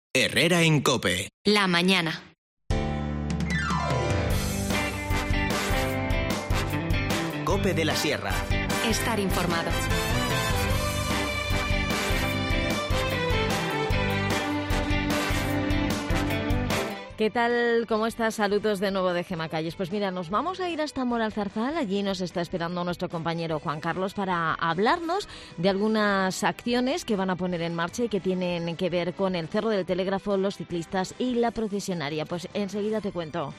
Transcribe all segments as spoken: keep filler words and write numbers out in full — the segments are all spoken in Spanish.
Herrera en COPE. La mañana. COPE de la Sierra. Estar informado. ¿Qué tal? ¿Cómo estás? Saludos de nuevo de Gema Calles. Pues mira, nos vamos a ir hasta Moralzarzal. Allí nos está esperando nuestro compañero Juan Carlos para hablarnos de algunas acciones que van a poner en marcha y que tienen que ver con el Cerro del Telégrafo, los ciclistas y la procesionaria. Pues enseguida te cuento.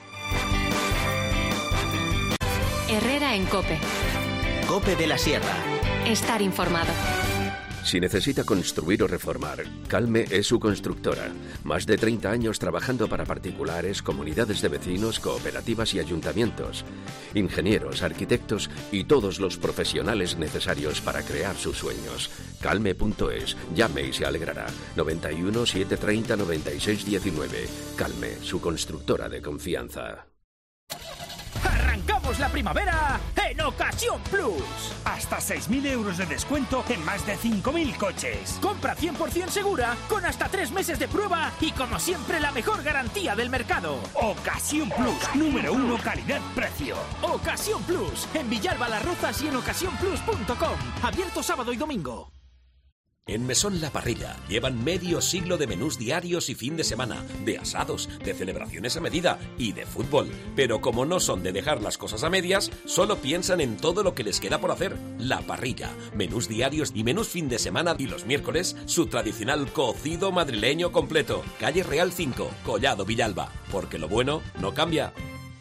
Herrera en COPE. COPE de la Sierra. Estar informado. Si necesita construir o reformar, Calme es su constructora. Más de treinta años trabajando para particulares, comunidades de vecinos, cooperativas y ayuntamientos. Ingenieros, arquitectos y todos los profesionales necesarios para crear sus sueños. Calme punto es. Llame y se alegrará. noventa y uno, setecientos treinta, noventa y seis diecinueve. Calme, su constructora de confianza. ¡Arrancamos la primavera en Ocasión Plus! Hasta seis mil euros de descuento en más de cinco mil coches. Compra cien por ciento segura con hasta tres meses de prueba y, como siempre, la mejor garantía del mercado. Ocasión Plus, número uno, calidad-precio. Ocasión Plus, en Villalba Las Rozas y en ocasión plus punto com. Abierto sábado y domingo. En Mesón La Parrilla llevan medio siglo de menús diarios y fin de semana, de asados, de celebraciones a medida y de fútbol. Pero como no son de dejar las cosas a medias, solo piensan en todo lo que les queda por hacer. La Parrilla, menús diarios y menús fin de semana, y los miércoles su tradicional cocido madrileño completo. Calle Real cinco, Collado Villalba, porque lo bueno no cambia.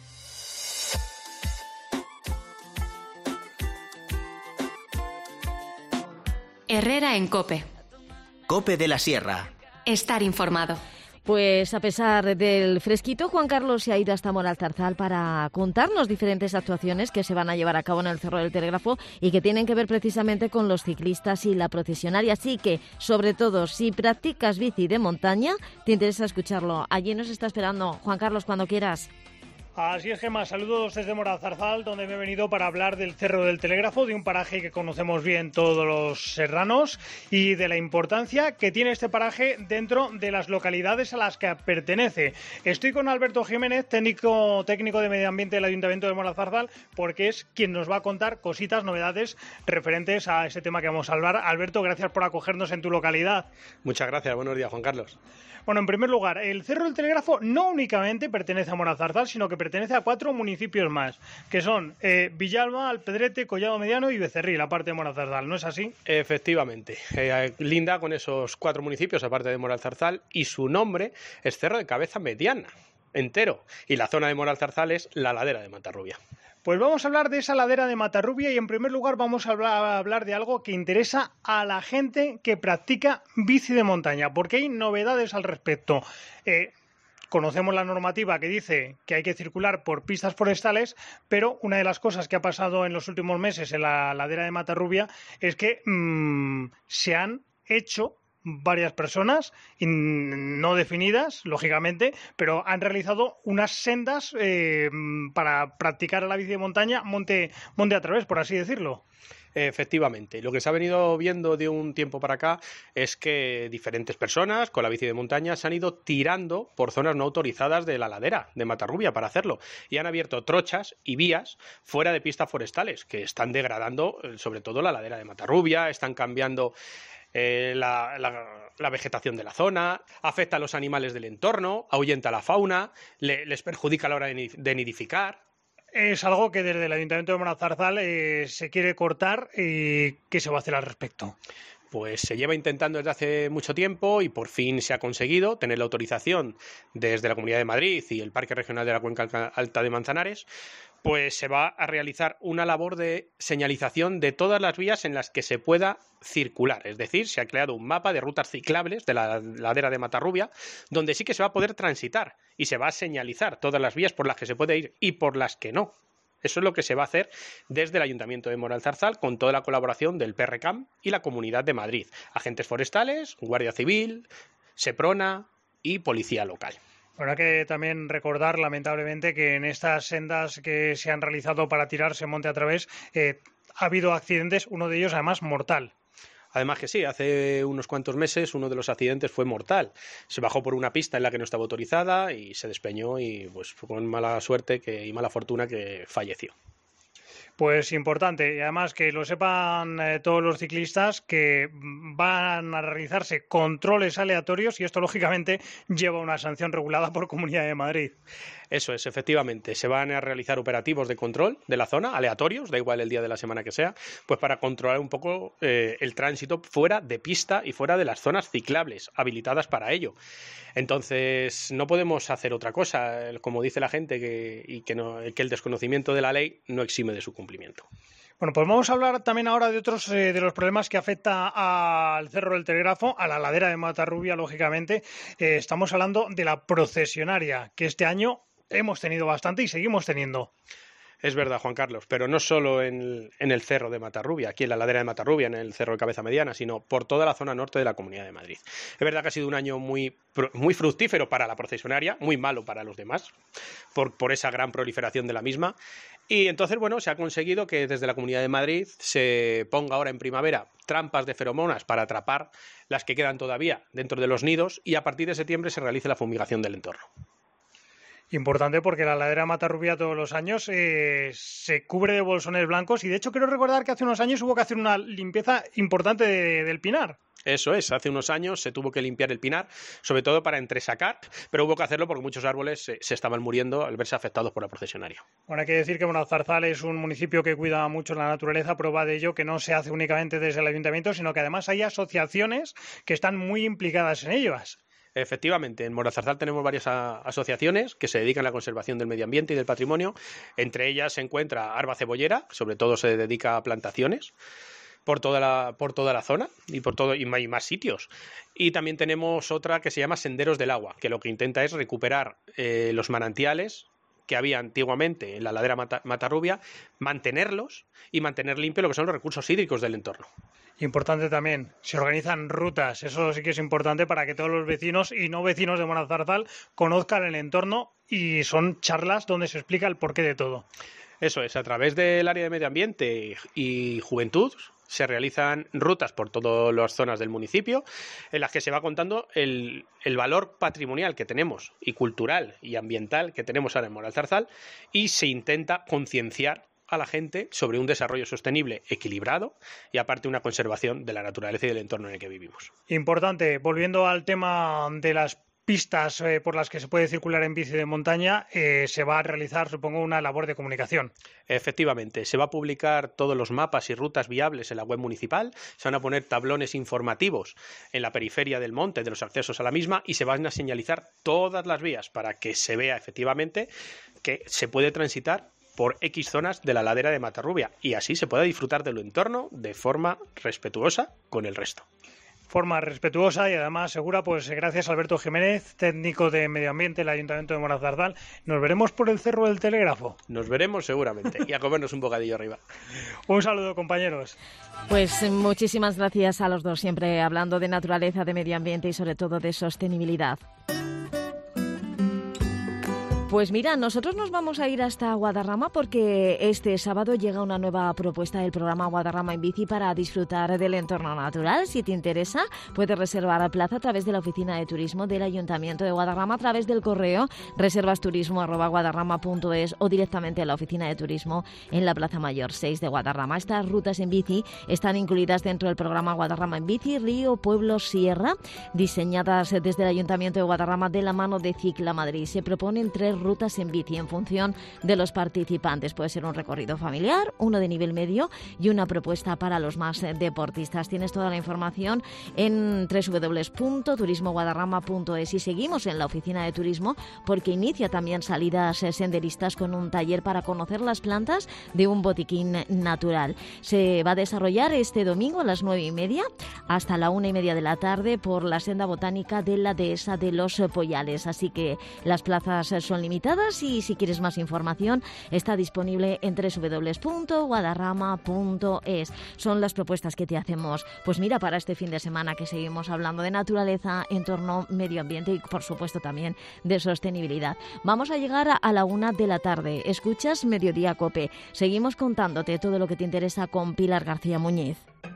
Herrera en COPE. COPE de la Sierra. Estar informado. Pues a pesar del fresquito, Juan Carlos se ha ido hasta Moralzarzal para contarnos diferentes actuaciones que se van a llevar a cabo en el Cerro del Telégrafo y que tienen que ver precisamente con los ciclistas y la procesionaria. Así que, sobre todo, si practicas bici de montaña, te interesa escucharlo. Allí nos está esperando Juan Carlos cuando quieras. Así es, Gemma. Saludos desde Moralzarzal, donde me he venido para hablar del Cerro del Telégrafo, de un paraje que conocemos bien todos los serranos y de la importancia que tiene este paraje dentro de las localidades a las que pertenece. Estoy con Alberto Jiménez, técnico, técnico de Medio Ambiente del Ayuntamiento de Moralzarzal, porque es quien nos va a contar cositas, novedades referentes a ese tema que vamos a hablar. Alberto, gracias por acogernos en tu localidad. Muchas gracias. Buenos días, Juan Carlos. Bueno, en primer lugar, el Cerro del Telégrafo no únicamente pertenece a Moralzarzal, sino que pertenece a cuatro municipios más, que son eh, Villalba, Alpedrete, Collado Mediano y Becerril, la parte de Moralzarzal, ¿no es así? Efectivamente, eh, linda con esos cuatro municipios, aparte de Moralzarzal, y su nombre es Cerro de Cabeza Mediana, entero, y la zona de Moralzarzal es la ladera de Matarrubia. Pues vamos a hablar de esa ladera de Matarrubia y en primer lugar vamos a hablar, a hablar de algo que interesa a la gente que practica bici de montaña, porque hay novedades al respecto. Eh, Conocemos la normativa que dice que hay que circular por pistas forestales, pero una de las cosas que ha pasado en los últimos meses en la ladera de Matarrubia es que mmm, se han hecho varias personas, no definidas, lógicamente, pero han realizado unas sendas eh, para practicar la bici de montaña monte, monte a través, por así decirlo. Efectivamente, lo que se ha venido viendo de un tiempo para acá es que diferentes personas con la bici de montaña se han ido tirando por zonas no autorizadas de la ladera de Matarrubia para hacerlo y han abierto trochas y vías fuera de pistas forestales que están degradando sobre todo la ladera de Matarrubia, están cambiando Eh, la, la, la vegetación de la zona, afecta a los animales del entorno, ahuyenta a la fauna, le, les perjudica a la hora de, de nidificar. Es algo que desde el Ayuntamiento de Moralzarzal eh, se quiere cortar y ¿qué se va a hacer al respecto? Pues se lleva intentando desde hace mucho tiempo y por fin se ha conseguido tener la autorización desde la Comunidad de Madrid y el Parque Regional de la Cuenca Alta de Manzanares. Pues se va a realizar una labor de señalización de todas las vías en las que se pueda circular. Es decir, se ha creado un mapa de rutas ciclables de la ladera de Matarrubia, donde sí que se va a poder transitar y se va a señalizar todas las vías por las que se puede ir y por las que no. Eso es lo que se va a hacer desde el Ayuntamiento de Moralzarzal con toda la colaboración del P R C A M y la Comunidad de Madrid, agentes forestales, Guardia Civil, Seprona y Policía Local. Habrá que también recordar, lamentablemente, que en estas sendas que se han realizado para tirarse monte a través, eh, ha habido accidentes, uno de ellos además mortal. Además que sí, hace unos cuantos meses uno de los accidentes fue mortal. Se bajó por una pista en la que no estaba autorizada y se despeñó y pues fue con mala suerte que, y mala fortuna que falleció. Pues importante, y además que lo sepan eh, todos los ciclistas que van a realizarse controles aleatorios y esto lógicamente lleva una sanción regulada por Comunidad de Madrid. Eso es, efectivamente, se van a realizar operativos de control de la zona, aleatorios, da igual el día de la semana que sea, pues para controlar un poco eh, el tránsito fuera de pista y fuera de las zonas ciclables, habilitadas para ello. Entonces, no podemos hacer otra cosa, como dice la gente, que, y que, no, que el desconocimiento de la ley no exime de su cumplimiento. Bueno, pues vamos a hablar también ahora de otros eh, de los problemas que afecta al Cerro del Telégrafo, a la ladera de Matarrubia, lógicamente. Eh, estamos hablando de la procesionaria, que este año hemos tenido bastante y seguimos teniendo. Es verdad, Juan Carlos, pero no solo en, en el cerro de Matarrubia, aquí en la ladera de Matarrubia, en el cerro de Cabeza Mediana, sino por toda la zona norte de la Comunidad de Madrid. Es verdad que ha sido un año muy, muy fructífero para la procesionaria, muy malo para los demás, por, por esa gran proliferación de la misma. Y entonces, bueno, se ha conseguido que desde la Comunidad de Madrid se ponga ahora en primavera trampas de feromonas para atrapar las que quedan todavía dentro de los nidos y a partir de septiembre se realice la fumigación del entorno. Importante porque la ladera Matarrubia todos los años eh, se cubre de bolsones blancos y de hecho quiero recordar que hace unos años hubo que hacer una limpieza importante de, del pinar. Eso es, hace unos años se tuvo que limpiar el pinar, sobre todo para entresacar, pero hubo que hacerlo porque muchos árboles se, se estaban muriendo al verse afectados por la procesionaria. Bueno, hay que decir que Monazarzal es un municipio que cuida mucho la naturaleza, prueba de ello que no se hace únicamente desde el ayuntamiento, sino que además hay asociaciones que están muy implicadas en ellas. Efectivamente, en Monazarzal tenemos varias a, asociaciones que se dedican a la conservación del medio ambiente y del patrimonio. Entre ellas se encuentra Arba Cebollera, sobre todo se dedica a plantaciones por toda la, por toda la zona y por todo y más, y más sitios. Y también tenemos otra que se llama Senderos del Agua, que lo que intenta es recuperar eh, los manantiales que había antiguamente en la ladera Mata, Matarrubia, mantenerlos y mantener limpio lo que son los recursos hídricos del entorno. Importante también, se organizan rutas, eso sí que es importante para que todos los vecinos y no vecinos de Monazarzal conozcan el entorno y son charlas donde se explica el porqué de todo. Eso es, a través del área de medio ambiente y juventud se realizan rutas por todas las zonas del municipio en las que se va contando el, el valor patrimonial que tenemos y cultural y ambiental que tenemos ahora en Monazarzal y se intenta concienciar a la gente sobre un desarrollo sostenible equilibrado y aparte una conservación de la naturaleza y del entorno en el que vivimos. Importante, volviendo al tema de las pistas eh, por las que se puede circular en bici de montaña, eh, se va a realizar, supongo, una labor de comunicación. Efectivamente, se va a publicar todos los mapas y rutas viables en la web municipal, se van a poner tablones informativos en la periferia del monte de los accesos a la misma y se van a señalizar todas las vías para que se vea efectivamente que se puede transitar por X zonas de la ladera de Matarrubia y así se pueda disfrutar del entorno de forma respetuosa con el resto. Forma respetuosa y además segura, pues gracias a Alberto Jiménez, técnico de Medio Ambiente del Ayuntamiento de Monazarzal. Nos veremos por el Cerro del Telégrafo. Nos veremos seguramente y a comernos un bocadillo arriba. Un saludo, compañeros. Pues muchísimas gracias a los dos, siempre hablando de naturaleza, de medio ambiente y sobre todo de sostenibilidad. Pues mira, nosotros nos vamos a ir hasta Guadarrama porque este sábado llega una nueva propuesta del programa Guadarrama en Bici para disfrutar del entorno natural. Si te interesa, puedes reservar plaza a través de la oficina de turismo del Ayuntamiento de Guadarrama, a través del correo reservasturismo arroba guadarrama punto es o directamente a la oficina de turismo en la Plaza Mayor seis de Guadarrama. Estas rutas en bici están incluidas dentro del programa Guadarrama en Bici, Río, Pueblo, Sierra, diseñadas desde el Ayuntamiento de Guadarrama de la mano de Cicla Madrid. Se proponen tres rutas en bici en función de los participantes. Puede ser un recorrido familiar, uno de nivel medio y una propuesta para los más deportistas. Tienes toda la información en doble u doble u doble u punto turismo guadarrama punto es y seguimos en la oficina de turismo porque inicia también salidas senderistas con un taller para conocer las plantas de un botiquín natural. Se va a desarrollar este domingo a las nueve y media hasta la una y media de la tarde por la senda botánica de la dehesa de los Pollales. Así que las plazas son limitadas y si quieres más información está disponible en doble u doble u doble u punto guadarrama punto es. Son las propuestas que te hacemos, pues mira, para este fin de semana que seguimos hablando de naturaleza, entorno, medio ambiente y por supuesto también de sostenibilidad. Vamos a llegar a la una de la tarde. Escuchas Mediodía Cope. Seguimos contándote todo lo que te interesa con Pilar García Muñiz.